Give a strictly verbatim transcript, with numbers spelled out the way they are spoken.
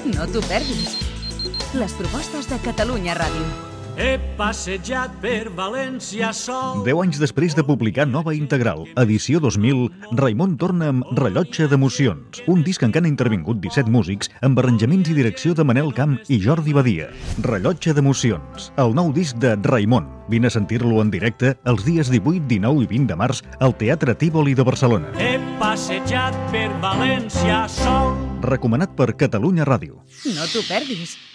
No t'ho perdis. Les propostes de Catalunya Ràdio. He passejat per València sol. Deu anys després de publicar Nova Integral, edició dos mil, Raimon torna amb Rellotge d'emocions, un disc en què han intervingut disset músics amb arranjaments i direcció de Manel Camp i Jordi Badia. Rellotge d'emocions, el nou disc de Raimon. Vine a sentir-lo en directe els dies divuit, dinou i vint de març al Teatre Tívoli de Barcelona. He passejat per València sol. Recomanat per Catalunya Ràdio. No t'ho perdis.